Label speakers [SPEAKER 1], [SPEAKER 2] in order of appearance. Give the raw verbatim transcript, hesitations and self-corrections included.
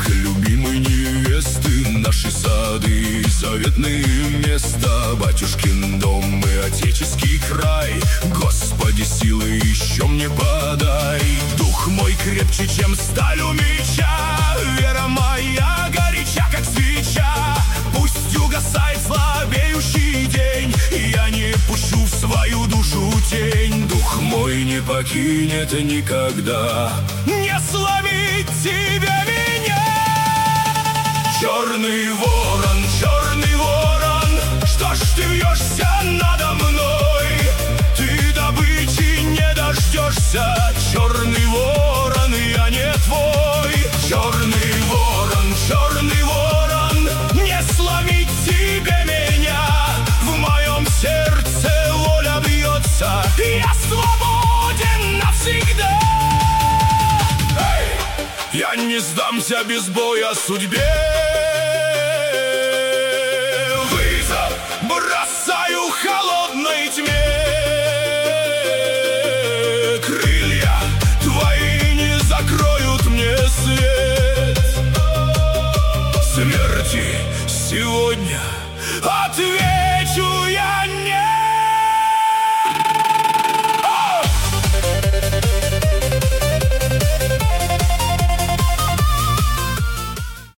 [SPEAKER 1] Бог, любимой невесты, наши сады, заветные места, батюшкин дом и отеческий край. Господи, силы еще мне подай. Дух мой крепче, чем сталь у меча, вера моя горяча, как свеча. Пусть угасает слабеющий день, я не пущу в свою душу тень. Дух мой не покинет никогда, не сломит тебя меня. Черный ворон, черный ворон, что ж ты вьешься надо мной? Ты добычи не дождешься, черный ворон, я не твой. Черный ворон, черный ворон, не сломить тебе меня. В моем сердце воля бьется, я свободен навсегда. Эй! Я не сдамся без боя судьбе.